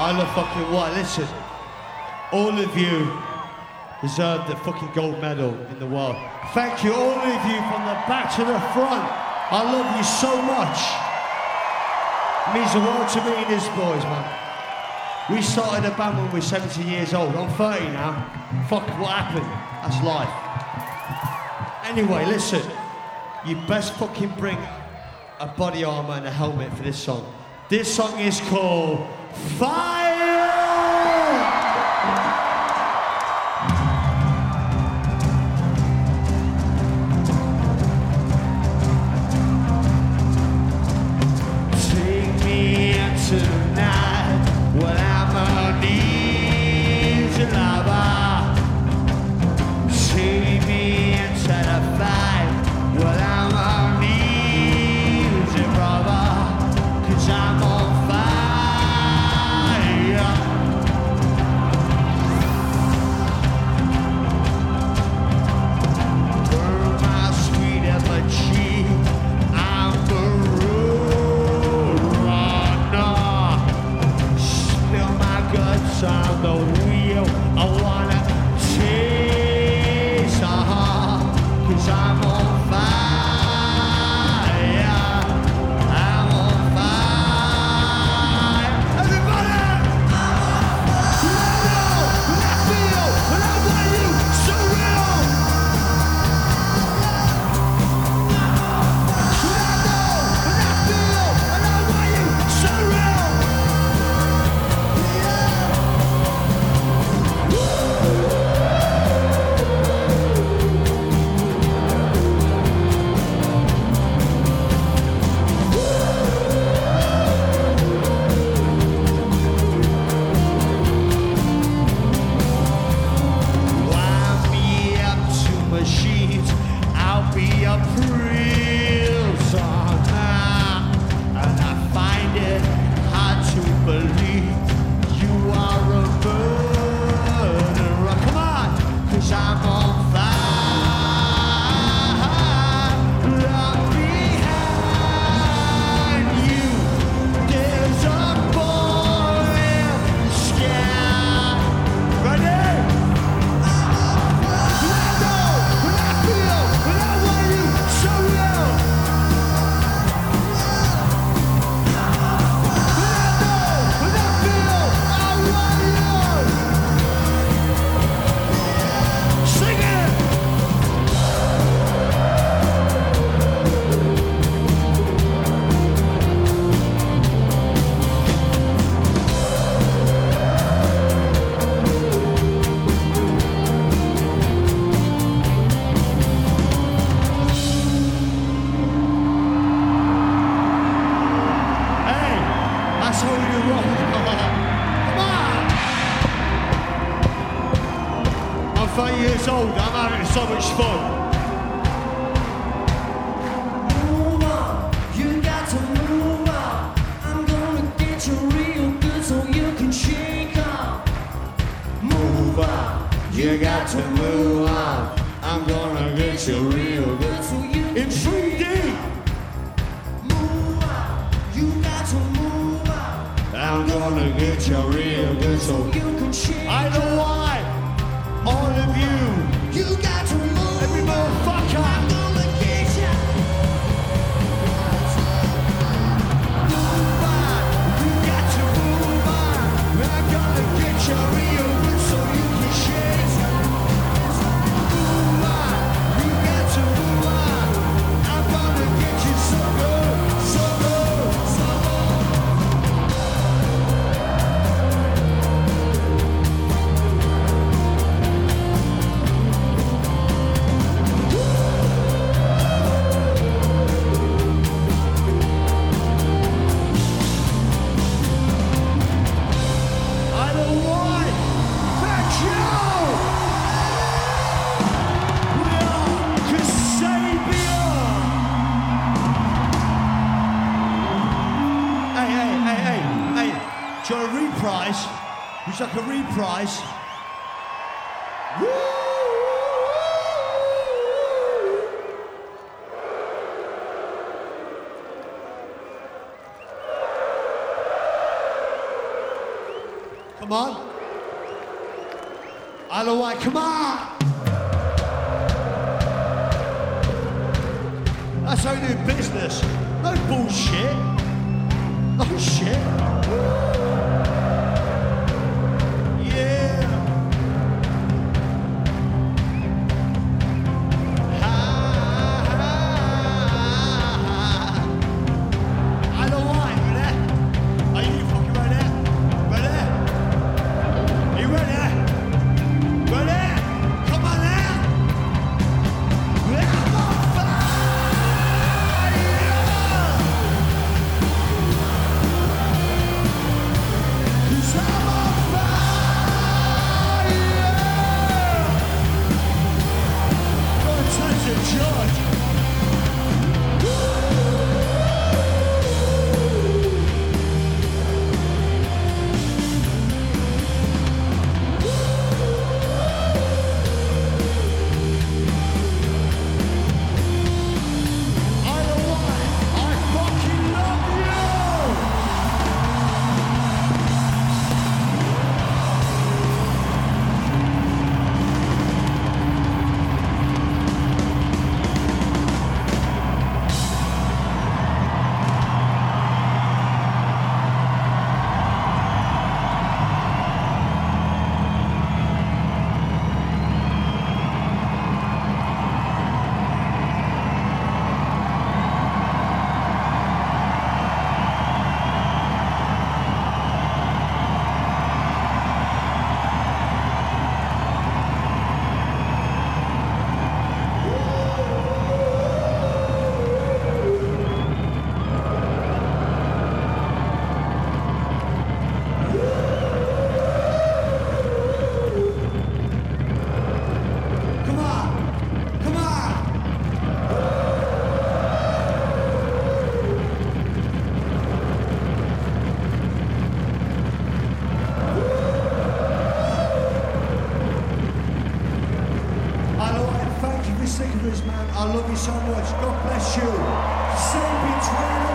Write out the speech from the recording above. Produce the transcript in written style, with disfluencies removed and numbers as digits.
I love fucking white. Listen, all of you deserve the fucking gold medal in the world. Thank you, all of you, from the back to the front. I love you so much. It means the world to me and this boys, man. We started a band when we were 17 years old. I'm 30 now. Fuck, what happened? That's life. Anyway, listen. You best fucking bring a body armor and a helmet for this song. This song is called Fire! Take me into the night when I'm on knees, lover. Take me into the fight when I'm on knees, brother. 'Cause I'm on fire. Burn my sweet effigy. I'm the road runner. Spill my guts on the wheel. I wanna taste, 'cause I'm on fire. I'm on fire. Everybody! Let know, let I feel, and I want you so real. Let know, and I feel, and I want you so real. Wind me up to machines, I'll be a prisoner. And I find it hard to believe you are a murderer. Come on, 'cause I'm on fire. Look behind you, there's a boiling sky. Ready? Let know, when I feel, when I want you so real. Let know, when I feel, I want you. Sing it. Hey, that's how you roll. Come on. I'm 30 years old. I'm having so much fun. Move on, you got to move on. I'm gonna get you real good so you can shake on. Move on. You got to move on. I'm gonna get you real good. So you In 3D. move on, you got to move on. I'm gonna get you real good. So You can shake. I know why. All of you. You got to move. Every motherfucker. I'm gonna get you. Move on. You got to move on. I'm gonna get you real good so you can shake. Move on. You got to move on. I'm gonna get you so good, so good, so good. I don't want Kasabian. We are Kasabian. Hey. Do you want a reprise? Would you like a reprise? Woo! Come on. Isle of Wight, come on! That's how you do business. No bullshit. No shit. Yeah. Isle of Wight, ready? Are you fucking ready? Ready? Are you ready? Ready? Come on now! I'm on fire! 'Cause I'm on fire! Gonna touch it, George. Isle of Wight, I fucking love you! Come on! Come on! Isle of Wight, thank you for sticking with us, man. I love you so much. God bless you. Sapiens,